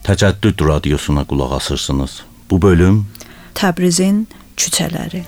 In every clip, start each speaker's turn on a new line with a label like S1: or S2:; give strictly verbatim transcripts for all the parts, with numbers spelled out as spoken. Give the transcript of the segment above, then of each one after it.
S1: Təcəddüd radiosuna qulaq asırsınız. Bu bölüm
S2: Təbrizin küçələri.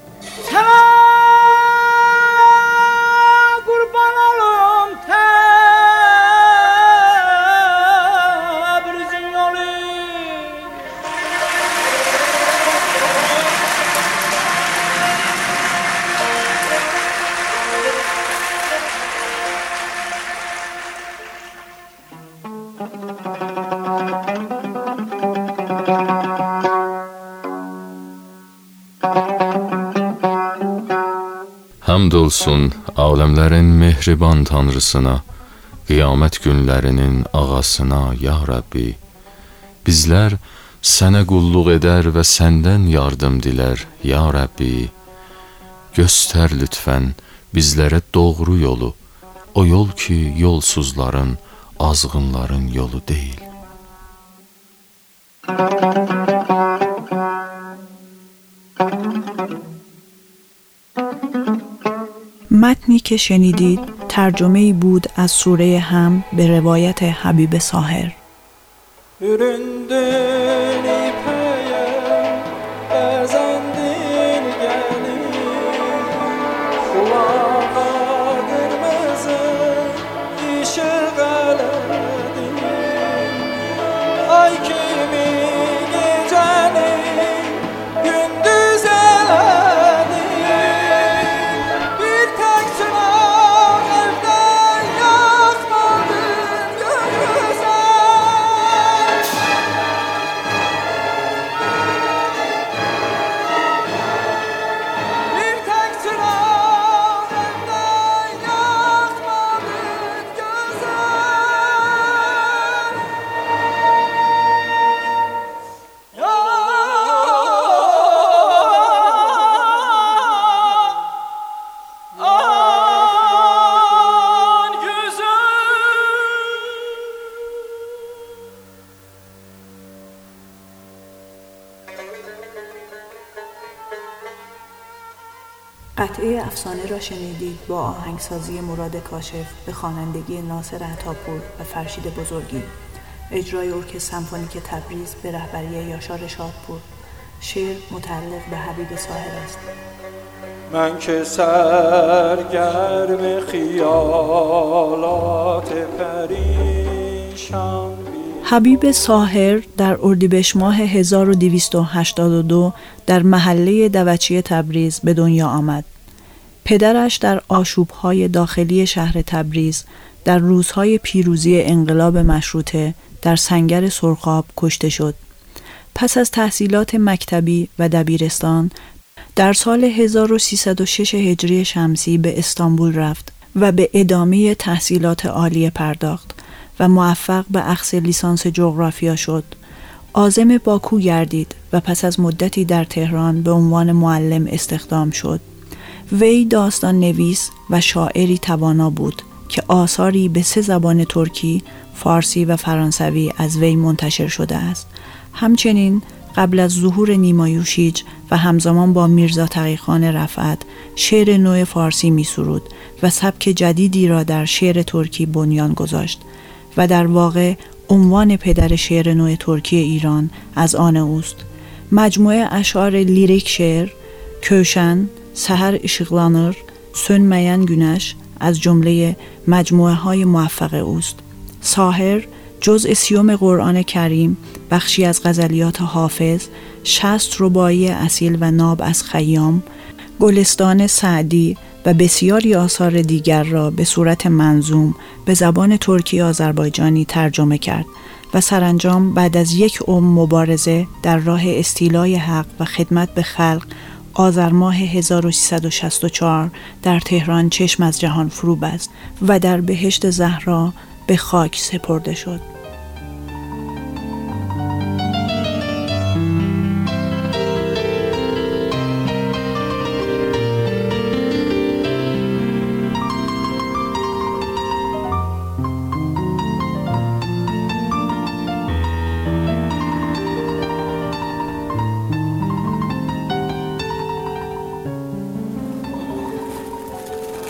S3: Həmd olsun aləmlərin mehriban tanrısına, qiyamət günlərinin ağasına, ya Rəbbi. Bizlər sənə qulluq edər və səndən yardım dilər, ya Rəbbi. Göstər lütfən bizlərə doğru yolu, o yol ki, yolsuzların, azğınların yolu deyil.
S2: متنی که شنیدید ترجمه‌ای بود از سوره حمد به روایت حبیب ساهر. قطعه افسانه را شنیدید با آهنگسازی مراد کاشف به خوانندگی ناصر عطاپور و فرشید بزرگی. اجرای ارکستر سمفونیک تبریز به رهبری یاشار شادپور. شعر متعلق به حبیب ساهر است.
S4: من که سرگرم خیالات پریشان.
S2: حبیب ساهر در اردیبهشت ماه هزار و دویست و هشتاد و دو در محله دوچی تبریز به دنیا آمد. پدرش در آشوب‌های داخلی شهر تبریز در روزهای پیروزی انقلاب مشروطه در سنگر سرخاب کشته شد. پس از تحصیلات مکتبی و دبیرستان در سال هزار و سیصد و شش هجری شمسی به استانبول رفت و به ادامه تحصیلات عالیه پرداخت و موفق به اخذ لیسانس جغرافیا شد. عازم باکو گردید و پس از مدتی در تهران به عنوان معلم استخدام شد. وی داستان نویس و شاعری توانا بود که آثاری به سه زبان ترکی، فارسی و فرانسوی از وی منتشر شده است. همچنین قبل از ظهور نیما یوشیج و همزمان با میرزا تقی‌خان رفعت شعر نو فارسی می سرود و سبک جدیدی را در شعر ترکی بنیان گذاشت و در واقع عنوان پدر شعر نو ترکی ایران از آن اوست. مجموعه اشعار لیریک شعر کوشن، سحر ışıklanır، sönmeyen güneş از جمله مجموعه های موفق اوست. ساهر جزء سیوم قرآن کریم، بخشی از غزلیات حافظ، شصت رباعی اصیل و ناب از خیام، گلستان سعدی و بسیاری آثار دیگر را به صورت منظوم به زبان ترکی آذربایجانی ترجمه کرد و سرانجام بعد از یک عمر مبارزه در راه استیلای حق و خدمت به خلق آذر ماه هزار و سیصد و شصت و چهار در تهران چشم از جهان فرو بست و در بهشت زهرا به خاک سپرده شد.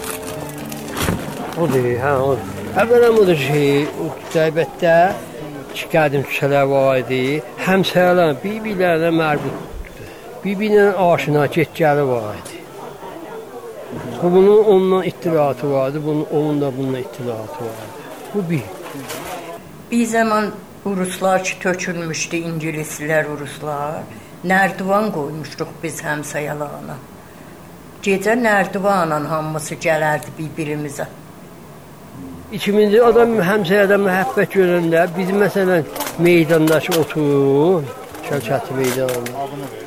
S5: خودی ها اولا مدرشی تایبته Gəldim küçələr var idi. Həmsəyələr bir-birlərinə mərbutdur. Bir-birlə aşina get-gəli var idi. Bunun onunla ittilatı vardı, bunun onun da bununla ittilatı vardı. Bu bir.
S6: Bir zaman Ruslar ki tökülmüşdü, İngilislər, Ruslar. Nərdivan qoymuşduq biz həmsəyələrlə. Gecə nərdivanla hamısı gələrdi bir-birimizə.
S5: İkimizi adam həmsəyədən məhəbbət görəndə biz məsələn meydandakı otur, Şəvkəti meydanında.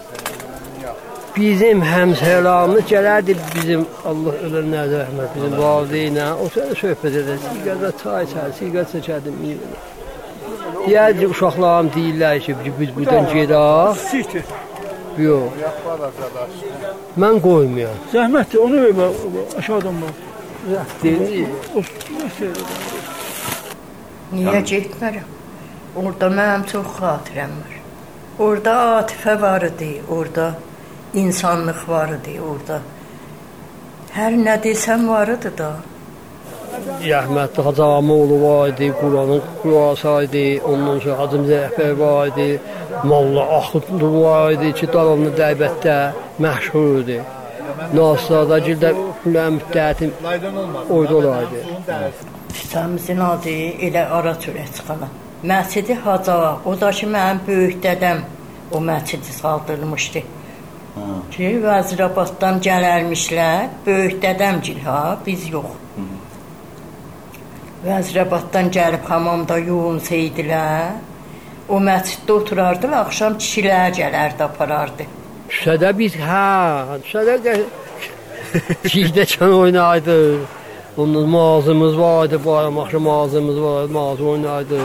S5: Bizim həmsəyələrimiz gələrdi bizim Allah ölənlərə rəhmət, bizim valideynlə oturub söhbət edər, siqarda çay içər, siqar çəkərdim. Deyərdi uşaqlarım deyirlər ki, biz buradan gedək. Yox. Mən qoymuyorum.
S7: Zəhmətdir, onu vermə aşağıdan bax.
S6: Niyə getmərəm? Orada mənim çox xatirəm var. Orada atifə var idi, orada insanlıq var idi, orada. Hər nə desəm var idi da.
S5: Rəhmətli Hacı Ağamoğlu var idi, Quranın qurası idi, ondan sonra Hacı Zəhbər var idi, Molla Axund var idi ki, davamlı dəybətdə məşhur idi. Nasırada gildə Hüləyə müddətin orada olaydı.
S6: Fitamızın adı elə ara çörəkçixana. Məscidi Hacı Ağa, o da ki, mənim böyük dədəm o məscidi saldırmışdı. Ki, Vəzirabaddan gələrmişlər, böyük dədəmgil ha, biz yox. Vəzirabaddan gəlib hamamda yoğun seydilər. O məsciddə oturardılar, axşam kişilər gələrdi, aparardı.
S5: Küçədə biz, hə, küçədə çiğdəkən oynaydı. Onun mağazımız vardı, bayram axşam mağazımız vardı, mağaza oynaydı.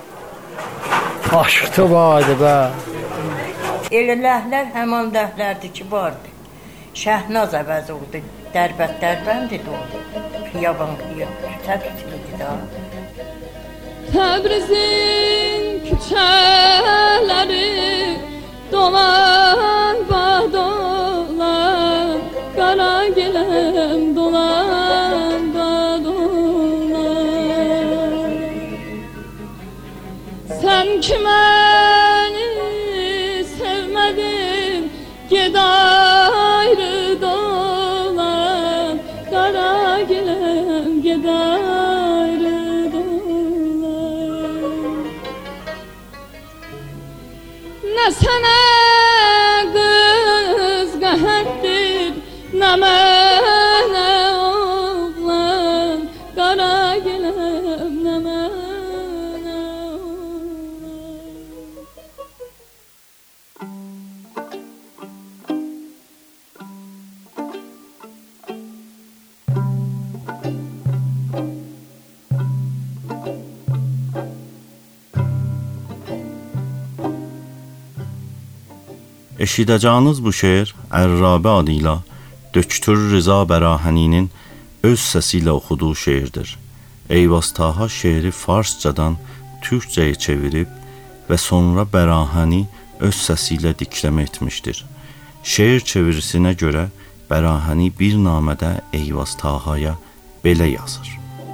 S5: Aşıqda vardı, bə.
S6: Elə ləhlər həman ləhlərdir ki, vardı. Şəhnaz əvəz oldu, dərbət dərbəndi də oldu. Xiyaban xiyaban, təbrizliydi da.
S8: Təbrizin küçələri dolan badolan, qara gələm dolan badolan. Sən ki məni sevmədin, ged ayrı dolan, qara gələm ged ayrı dolan. Nə sənə qız qəhətdir, nə mənə oğlan, qara gələm nə mənə oğlan.
S1: Eşidəcəyiniz bu şeir Ərrabə adıyla Döktür Rıza Bərahəninin öz səsi ilə oxuduğu şeirdir. Eyvaz Taha şeiri farscadan türkcəyə çevirib və sonra Bərahəni öz səsi ilə dikləmə etmişdir. Şeir çevirisinə görə Bərahəni bir namədə Eyvaz Tahaya belə yazır.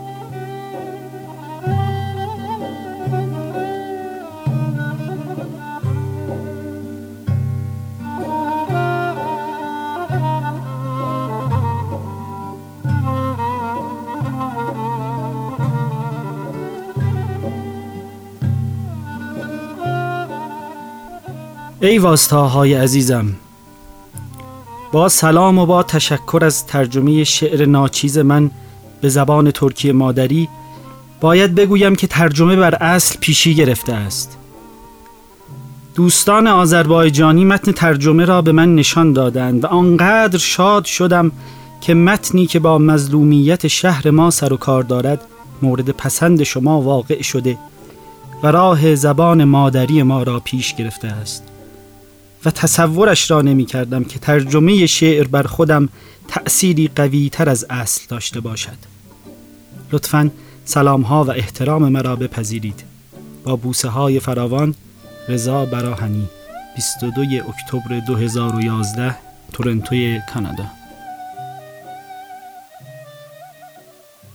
S7: ایواز طاهای عزیزم، با سلام و با تشکر از ترجمه شعر ناچیز من به زبان ترکی مادری باید بگویم که ترجمه بر اصل پیشی گرفته است. دوستان آذربایجانی متن ترجمه را به من نشان دادند و آنقدر شاد شدم که متنی که با مظلومیت شهر ما سر و کار دارد مورد پسند شما واقع شده و راه زبان مادری ما را پیش گرفته است و تصورش را نمی کردم که ترجمه شعر بر خودم تأثیری قوی تر از اصل داشته باشد. لطفاً سلام ها و احترام مرا بپذیرید. با بوسه های فراوان، رضا براهنی، بیست و دوم اکتبر دو هزار و یازده، تورنتوی کانادا.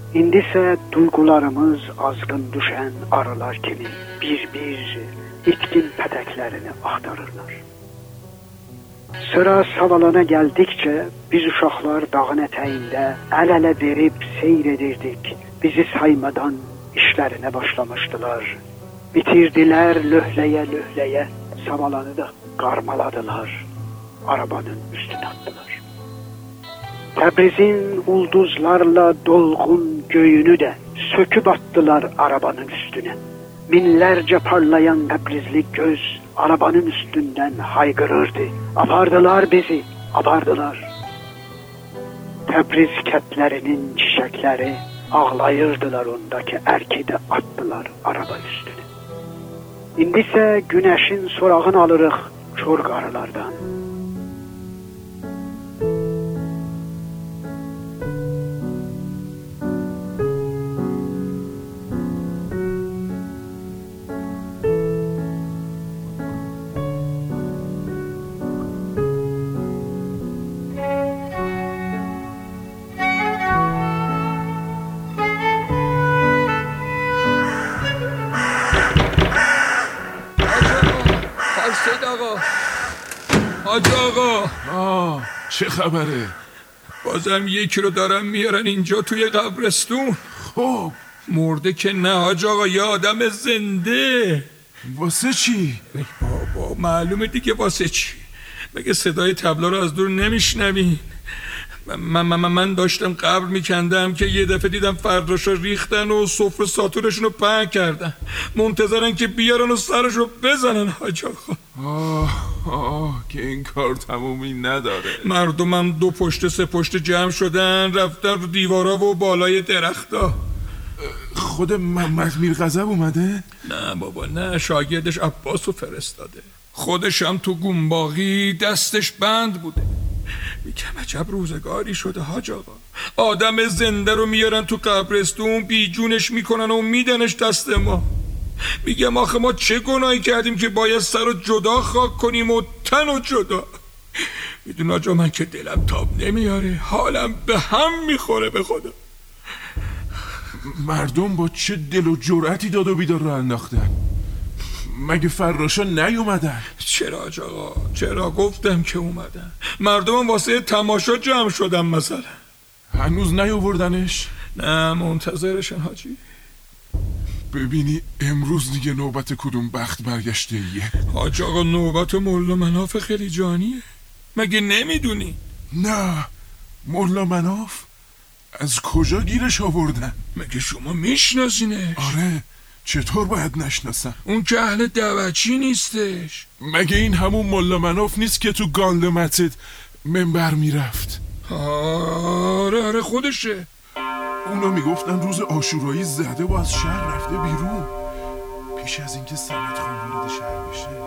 S9: İndisə duygularımız azğın düşən arılar kimi bir-bir itkin pətəklərini axtarırlar. Sıra savalana gəldikcə biz uşaqlar dağın ətəyində əl-ələ verib seyr edirdik. Bizi saymadan işlərinə başlamışdılar. Bitirdilər löhləyə-löhləyə, savalanı da qarmaladılar. Arabanın üstünə atdılar. Təbrizin ulduzlarla dolğun göyünü də söküb atdılar arabanın üstünə. Minlərcə parlayan Təbrizli göz arabanın üstündən haykırırdı. Apardılar bizi, apardılar. Təbriz kətlərinin çiçəkləri ağlayırdılar, ondakı ərki də atdılar araba üstünə. İndisə günəşin sorağını alırıq kör qarılardan.
S10: حاج آقا
S11: آه چه خبره؟
S10: بازم یکی رو دارن میارن اینجا توی قبرستون.
S11: خب
S10: مرده که نه حاج آقا، یه آدم زنده.
S11: واسه چی؟
S10: بابا معلومه دیگه واسه چی. مگه صدای طبلا رو از دور نمیشنوین؟ من, من, من داشتم قبر میکندم که یه دفعه دیدم فرداشا ریختن و سفره ساتورشون رو پهن کردن، منتظرن که بیارن و سرش رو بزنن حاج آقا.
S11: آه آه که این کار تمومی نداره.
S10: مردمم دو پشت سه پشت جمع شدن، رفتن رو دیوارا و بالای درختا.
S11: خود محمد میرغضب اومده؟
S10: نه بابا نه، شاگردش عباسو فرستاده. خودش هم تو گونباغی دستش بند بوده. میگم عجب روزگاری شده حاج آقا، آدم زنده رو میارن تو قبرستون، بیجونش میکنن و میدنش دست ما. میگم آخه ما چه گناهی کردیم که باید سر رو جدا خاک کنیم و تن رو جدا؟ میدون آجا من که دلم تاب نمیاره، حالم به هم میخوره به خدا.
S11: مردم با چه دل و جرأتی داد و بیدار رو انداختن؟ مگه فراشا نیومدن؟
S10: چرا آج آقا؟ چرا؟ گفتم که اومدن. مردم واسه تماشا جمع شدن مثلا.
S11: هنوز نیاوردنش؟
S10: نه منتظرشن حاجی.
S11: ببینی امروز دیگه نوبت کدوم بخت برگشته ایه؟
S10: حاج آقا نوبت مولا مناف خیلی جانیه، مگه نمیدونی؟
S11: نه مولا مناف از کجا گیرش آوردن؟
S10: مگه شما میشناسینش؟
S11: آره، چطور باید نشناسم؟
S10: اون که اهل دوچی نیستش.
S11: مگه این همون مولا مناف نیست که تو گاند متد منبر میرفت؟
S10: آره آره خودشه.
S11: اونو میگفتن روز عاشورایی زده و از شهر رفته بیرون پیش از اینکه صمد خان وارد شهر بشه.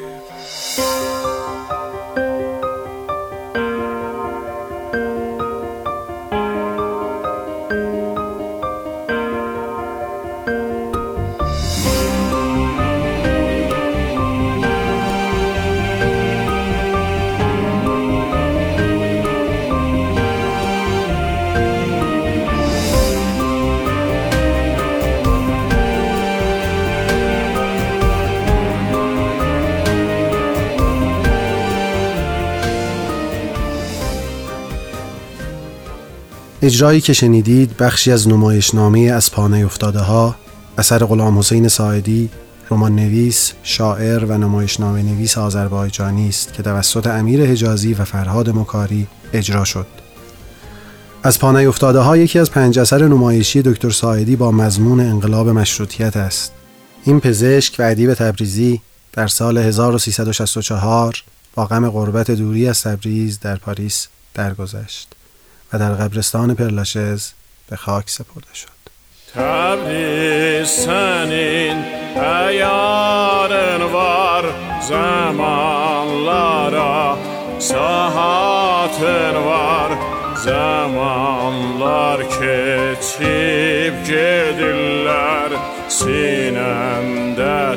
S12: اجرایی که شنیدید بخشی از نمایشنامه از پا نیفتاده ها اثر غلام حسین ساعدی، رمان نویس، شاعر و نمایشنامه نویس آذربایجانی است که توسط امیر حجازی و فرهاد مکاری اجرا شد. از پا نیفتاده ها یکی از پنج اثر نمایشی دکتر ساعدی با مضمون انقلاب مشروطیت است. این پزشک و ادیب تبریزی در سال هزار و سیصد و شصت و چهار با غم غربت دوری از تبریز در پاریس درگذشت و در قبرستان پرلاشز به خاک سپرده شد.
S13: تبریز senin ayarın var, zamanlara saatın var, zamanlar keçip gedirlər, sinemde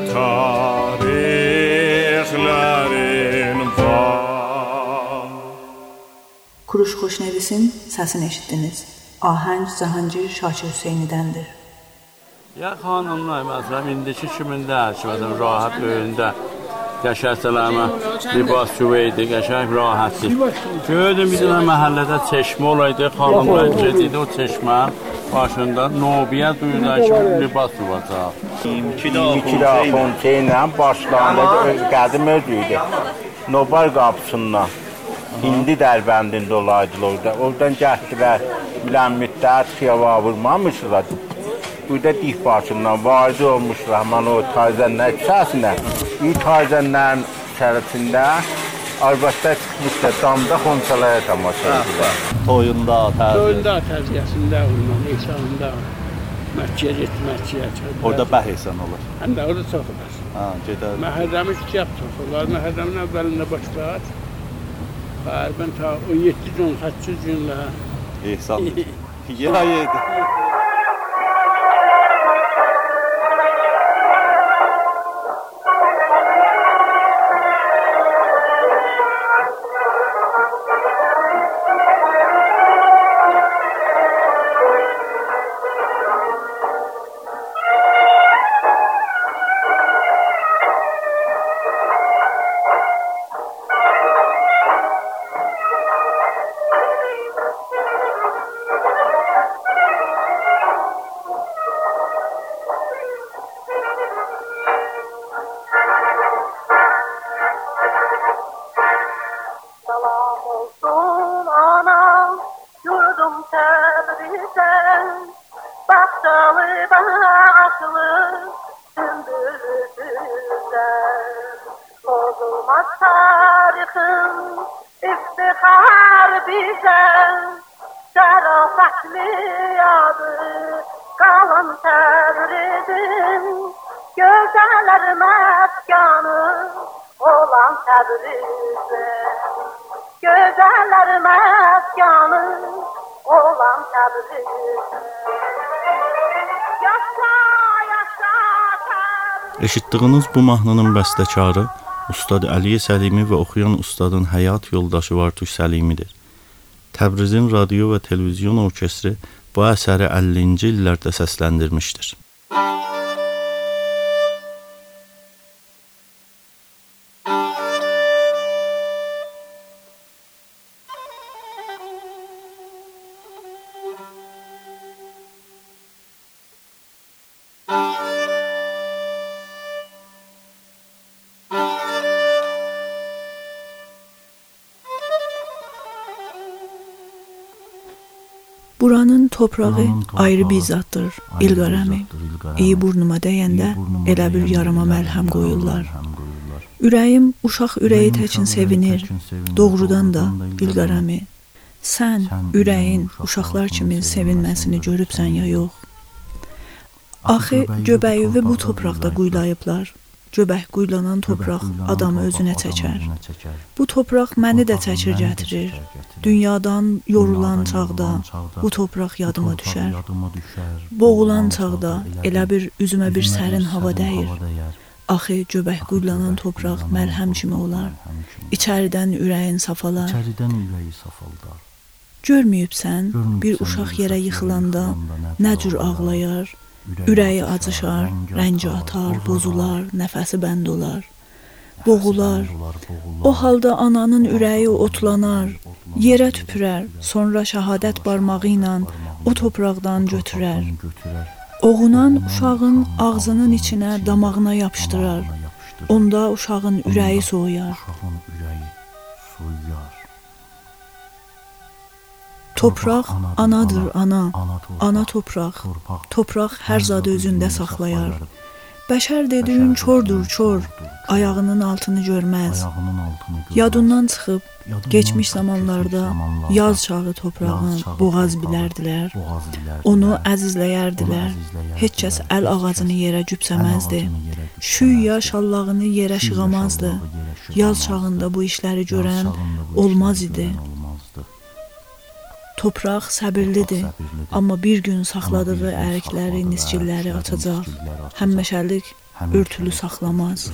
S13: tarihlerin var.
S2: Kuruş Xoşnevis'in sesini eşittiniz. آهنگ Cahangir Şakir Hüseyni'dendir.
S14: Ya xanımlar, məsələn, indiki kimində ki, məsələn, rahat öyündə qəşərsələmə libas güveydi, qəşək rahatdır. Gördüm, bir dənə məhəllədə çeşmə olaydı, xanımlar gediydi o çeşmə başında Nobiyə duyular ki, libas yuvacaq.
S15: iyirmi iki də Fonteynlə başlandı, qədim özüydü. Nobel qapısından. İndi Dərbəndində olaydılar orada. Oradan gəldilər, bilən müddət xiyava vurmamışlar. Burada dih başından vardı olmuşlar, mən o tayzənlər içəsinə. İyi tayzənlərin içərisində arvadda çıxmışlar, damda xonçalara tamaşa edirlər.
S16: Toyunda, təziyyəsində.
S17: Toyunda, təziyyəsində, ondan, eşanında, Məkkəyə getməkçiyə.
S16: Orada bəhəsən olur.
S17: Həm də orada çox olar.
S16: Ha, gedər.
S17: Məhərrəmi şikəb çox olar, məhərrəmin əvvəlində başlar. Bəlbən ta on yeddi gün, on səkkiz günlə.
S16: İhsandır. Yer ayırdı.
S1: Eşitdiyiniz bu mahnının bəstəkarı Ustad Əliyə Səlimi və oxuyan ustadın həyat yoldaşı Vartuş Səlimidir. Təbrizin radio və televizyon orkestri bu əsəri əllinci illərdə səsləndirmişdir.
S2: Buranın toprağı ayrı bir zaddır, İlqarəmi. İyi burnuma dəyəndə elə bir yarama məlhəm qoyurlar. Ürəyim uşaq ürəyi təkin sevinir, doğrudan da İlqarəmi. Sən ürəyin uşaqlar kimi sevinməsini görübsən ya yox? Axı göbəyi bu torpaqda quyulayıblar. Göbək quyulanan torpaq adamı özünə çəkər. Bu torpaq məni də çəkir gətirir. Dünyadan yorulan çağda bu torpaq yadıma düşər. Boğulan çağda elə bir üzümə bir sərin hava dəyir. Axı göbək quyulanan torpaq məlhəm kimi olar. İçəridən ürəyin safalar. Görməyibsən, bir uşaq yerə yıxılanda nə cür ağlayar? Ürəyi acışar, rəngi atar, bozular, nəfəsi bənd olar, boğular. O halda ananın ürəyi otlanar, yerə tüpürər, sonra şəhadət barmağı ilə o topraqdan götürər. Oğunan uşağın ağzının içinə, damağına yapışdırar. Onda uşağın ürəyi soğuyar. Topraq anadır, ana, ana topraq. Topraq hər zadı özündə saxlayar. Bəşər dediyin çordur, çor, ayağının altını görməz. Yadından çıxıb, geçmiş zamanlarda yaz çağı toprağın boğaz bilərdilər. Onu əzizləyərdilər. Heç kəs əl ağacını yerə cübsəməzdi. Şüyya şallağını yerə şığamazdı. Yaz çağında bu işləri görən olmaz idi. Topraq səbirlidir, amma bir gün saxladığı ərikləri, nisçilləri atacaq. Həmməşəlik örtülü saxlamaz.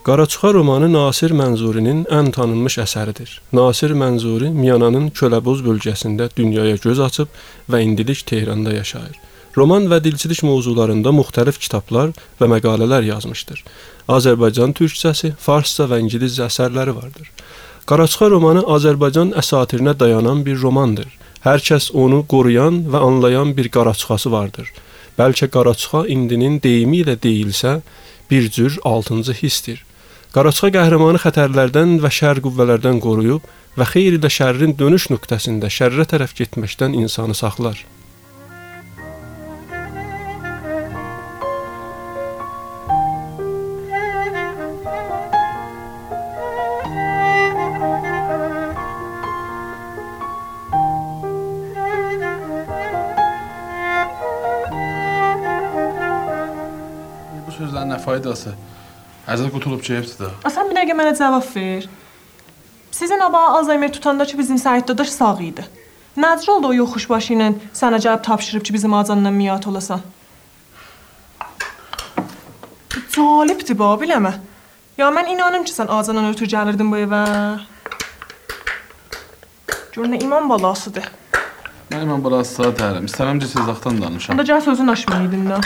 S18: Qaraçıxa romanı Nasir Mənzurinin ən tanınmış əsəridir. Nasir Mənzuri Miyananın Köləboz bölgəsində dünyaya göz açıb və indilik Tehranda yaşayır. Roman və dilçilik mövzularında müxtəlif kitablar və məqalələr yazmışdır. Azərbaycan türkçəsi, farsça və ingiliscə əsərləri vardır. Qaraçıxa romanı Azərbaycan əsatirinə dayanan bir romandır. Hər kəs onu qoruyan və anlayan bir qaraçıxası vardır. Bəlkə qaraçıxa indinin deyimi ilə deyilsə, bir cür altıncı hissdir. Qaraçıxa qəhrəmanı xətərlərdən və şər qüvvələrdən qoruyub və xeyr ilə şərrin dönüş nöqtəsində şərrə tərəf getməkdən insanı saxlar.
S19: Bu sözlərin nə faydası? Əzəl qutulub cəyibdir də.
S20: Sən bir dəqiqə mənə cavab ver. Sizin aba Alzheimer tutanda ki, bizim Səhid dadaş sağ idi. Nədir oldu o yoxuşbaşı ilə sənə cavab tapşırıb ki, bizim acandan miyat olasan? Calibdir ba, biləmə. Ya mən inanım ki, sən acandan ötür gəlirdin bu evə. Gör nə iman balasıdır.
S19: Mən iman balası saat əyirəm. İstərəm ki, siz zaxtan danışam.
S20: Onda gəl sözün aşmaydın da.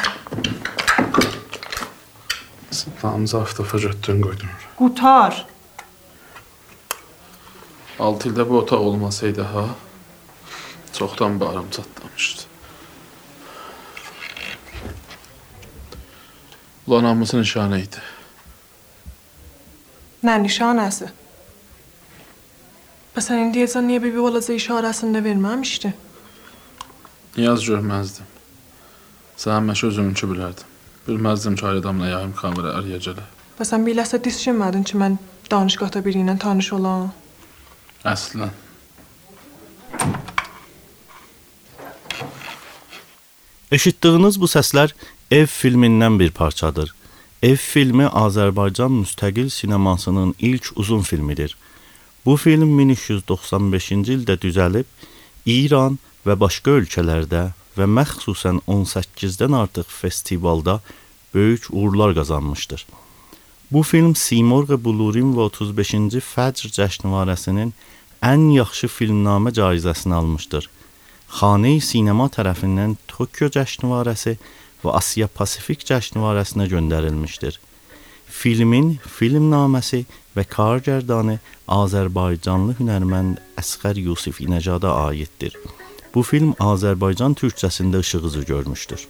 S19: Tamam, zarfdafa götdün qoydum.
S20: Qutar.
S19: Altı ildə bu otaq olmasaydı ha, çoxdan bağrım çatlamışdı. Ulan hamısı nişanə idi.
S20: Nə nişanəsi? Bəs sən indiyəcən niyə bir balaca işarəsində verməmişdin?
S19: Niyaz görməzdim. Sən həməşə özümünki bilərdim. Bilməzdim ki, ayrı adamla yayım kamerə arayacaq.
S20: Bəs sən biləsə düşünmədin ki, mən danışqata biri ilə tanış olam?
S19: Əslən.
S1: Eşitdiyiniz bu səslər Ev filmindən bir parçadır. Ev filmi Azərbaycan müstəqil sinemasının ilk uzun filmidir. Bu film min üç yüz doxsan beşinci ildə düzəlib, İran və başqa ölkələrdə və məxsusən on səkkizdən artıq festivalda böyük uğurlar qazanmışdır. Bu film Simorq Bulurin və otuz beşinci Fəcr cəşnvarəsinin ən yaxşı filmnamə caizəsini almışdır. Xanə-i Sinema tərəfindən Tokyo cəşnvarəsi və Asiya Pasifik cəşnvarəsinə göndərilmişdir. Filmin filmnaməsi və kargərdanı Azərbaycanlı hünərmənd Əsqər Yusif İnəcada aiddir. Bu film Azərbaycan türkçəsində işıq üzü görmüşdür.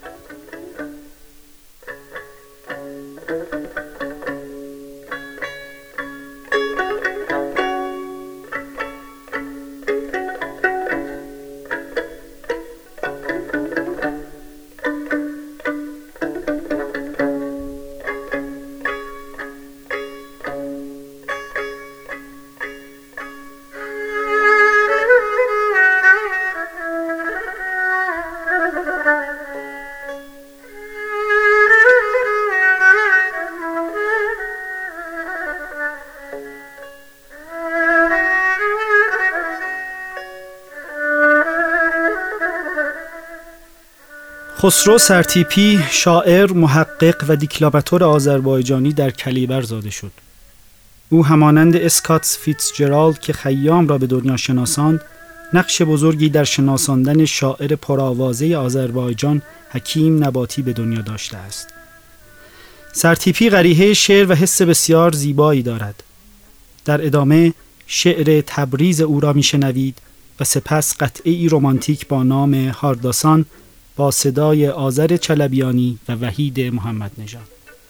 S7: خسرو سرتیپی شاعر، محقق و دیکلاماتور آذربایجانی در کلیبر زاده شد. او همانند اسکات فیتزجرالد که خیام را به دنیا شناساند، نقش بزرگی در شناساندن شاعر پرآوازه آذربایجان حکیم نباتی به دنیا داشته است. سرتیپی غریحه شعر و حس بسیار زیبایی دارد. در ادامه شعر تبریز او را میشنوید و سپس قطعه‌ای رمانتیک با نام هارداسان با صدای آذر چلبیانی و وحید محمد نژاد.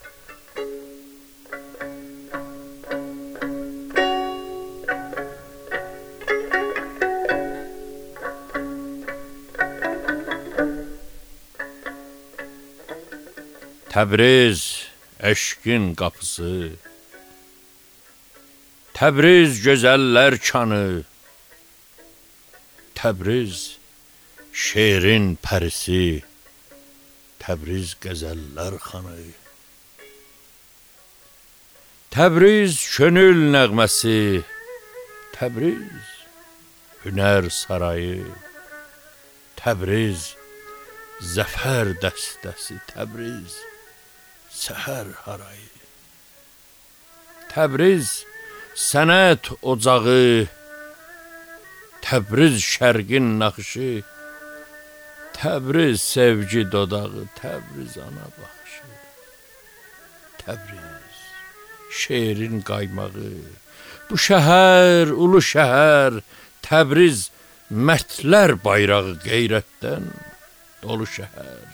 S21: Təbriz, eşqin qapısı, Təbriz gözəllər kanı, Təbriz şeirin pərisi, Təbriz qəzəllər xanı. Təbriz könül nəğməsi, Təbriz hünər sarayı, Təbriz zəfər dəstəsi, Təbriz səhər harayı. Təbriz sənət ocağı, Təbriz şərqin naxışı, Təbriz sevgi dodağı, Təbriz ana baxışı, Təbriz şeirin qaymağı, bu şəhər, ulu şəhər, Təbriz mərdlər bayrağı qeyrətdən dolu şəhər.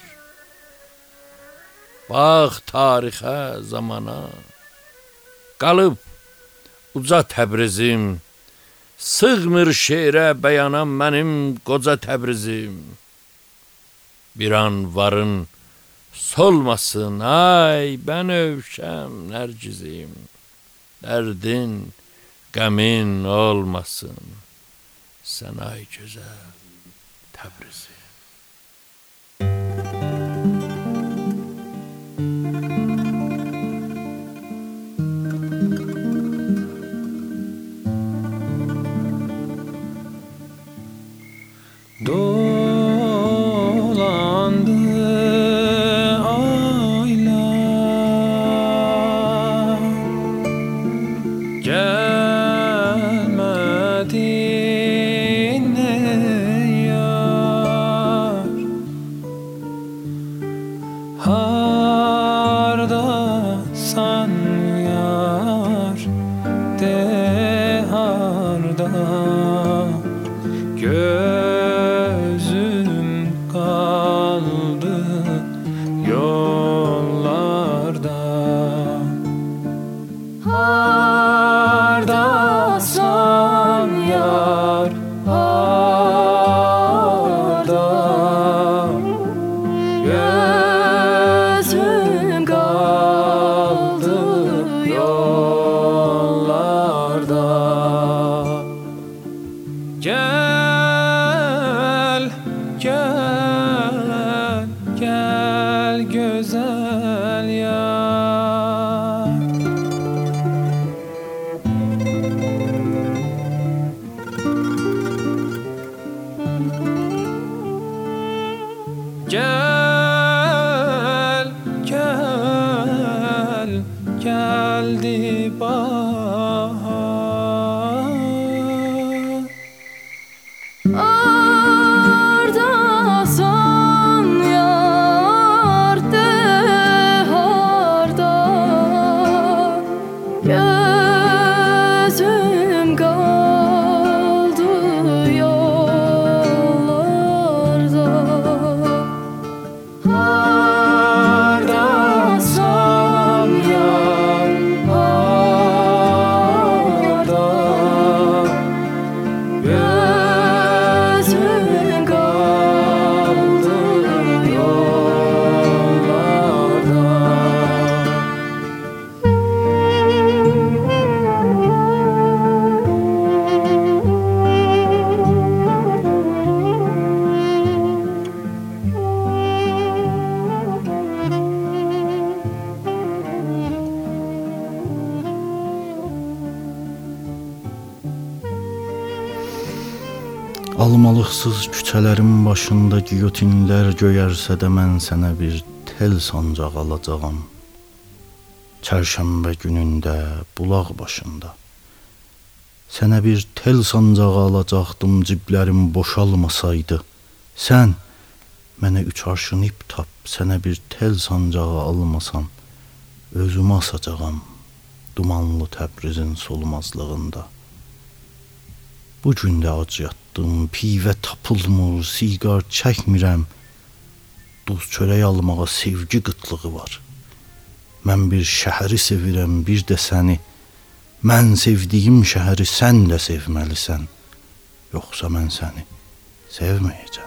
S21: Bax tarixə, zamana, qalıb uca Təbrizim, sığmır şeirə bəyanam mənim qoca Təbrizim. Bir an varın solmasın, ay bənövşəm nərgizim, dərdin, qəmin olmasın, sən ay gözəl Təbrizim.
S13: Dolandı aylar, gelmedin ey yar. Hardasan yar, de harda gözüm kaldı yollarda. Hardasan yar, harda gözüm kaldı yollarda. Gel, gel, gel güzel yar. Gel, gel, geldi bahar.
S8: Hardasan yar, de harda gözüm kaldı yollarda. Hardasan yar, harda gözüm kaldı yollarda.
S1: Almalıqsız küçələrin başında giyotinlər göyərsə də mən sənə bir tel sancaq alacağam. Çərşənbə günündə bulaq başında sənə bir tel sancağı alacaqdım, ciblərim boşalmasaydı. Sən mənə üç arşın ip tap, sənə bir tel sancağı almasam, özümü asacağam dumanlı Təbrizin solmazlığında. Bu gündə ac yatdım, pivə tapılmır, siqar çəkmirəm, duz çörək almağa sevgi qıtlığı var. Mən bir şəhəri sevirəm, bir də səni. Mən sevdiyim şəhəri sən də sevməlisən, yoxsa mən səni sevməyəcəm.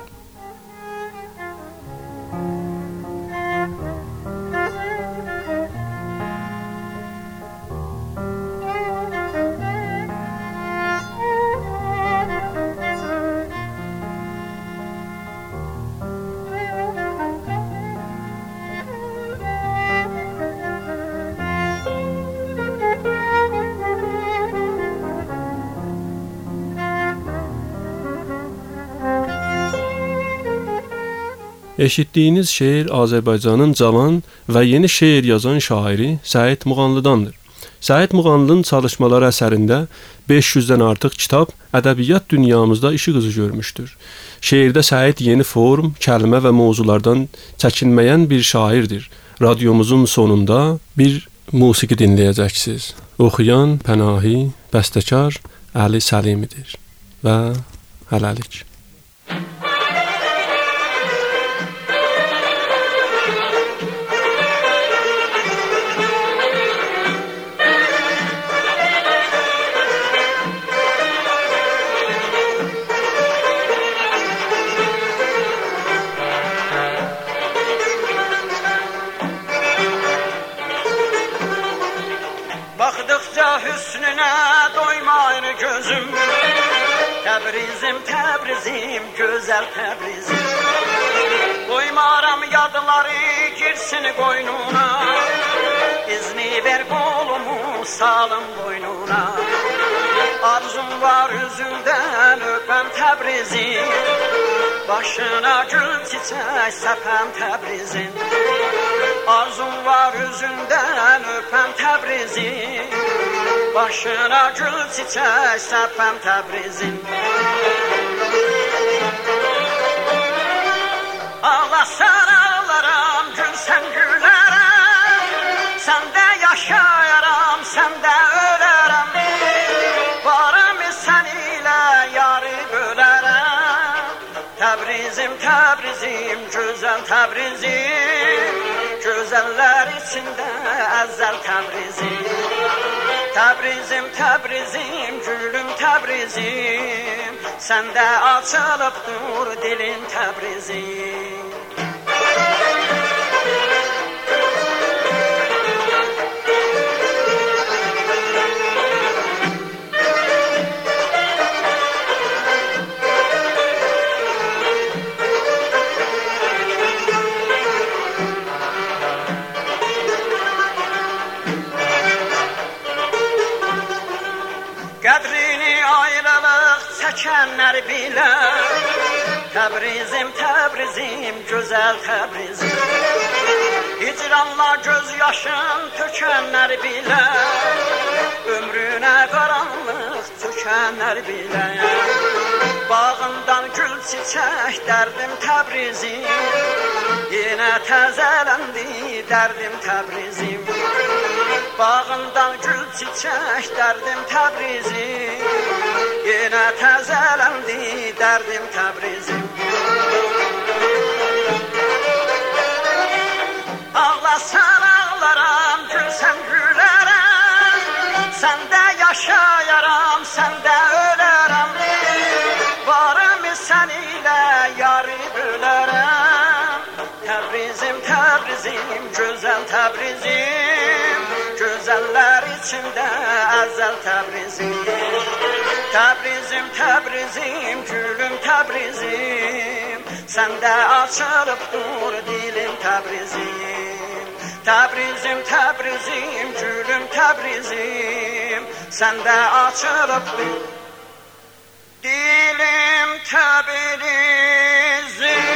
S18: Eşitdiyiniz şeir Azərbaycanın cavan və yeni şeir yazan şairi Səid Muğanlıdandır. Səid Muğanlının çalışmaları əsərində beş yüzdən artıq kitab ədəbiyyat dünyamızda işıq üzü görmüşdür. Şeirdə Səid yeni form, kəlmə və mövzulardan çəkinməyən bir şairdir. Radiomuzun sonunda bir musiqi dinləyəcəksiniz. Oxuyan Pənahi, bəstəkar Əli Səlimidir və hələlik.
S3: Təbrizim, Təbrizim, gözəl Təbrizim. Qoymaram yadları girsin qoynuna, izni ver qolumu salım boynuna. Arzum var üzündən öpəm Təbrizim, başına gül çiçək səpəm Təbrizim. Arzum var üzündən öpəm Təbrizim, başına gül çiçək səpəm Təbrizim. Ağlasan ağlaram, gülsən gülərəm, səndə yaşayaram, səndə ölərəm. Varım sən ilə yarı bölərəm. Təbrizim, Təbrizim, gözəl Təbrizim, gözəllər içində əzəl Təbrizim. Təbrizim, Təbrizim, gülüm Təbrizim, səndə açılıb dur dilin Təbrizim. Qədrini ayrılıq çəkənlər bilər, Təbrizim, Təbrizim, gözəl Təbrizim. Hicranla göz yaşın tökənlər bilər, ömrünə qaranlıq tökənlər bilər. Bağından gül çiçək dərdim Təbrizim, yenə təzələndi dərdim Təbrizim. Bağından gül çiçək dərdim Təbrizim, yenə təzələndi dərdim Təbrizim. Ağlasan ağlaram, gülsən gülərəm, səndə yaşayaram, səndə ölərəm. Varım sən ilə yarı bölərəm. Təbrizim, Təbrizim, gözəl Təbrizim, gözəllər içində əzəl Təbrizim. Təbrizim, Təbrizim, gülüm Təbrizim, səndə açılıb dur dilim Təbrizim. Təbrizim, Təbrizim, gülüm Təbrizim, səndə açılıb dur dilim Təbrizim.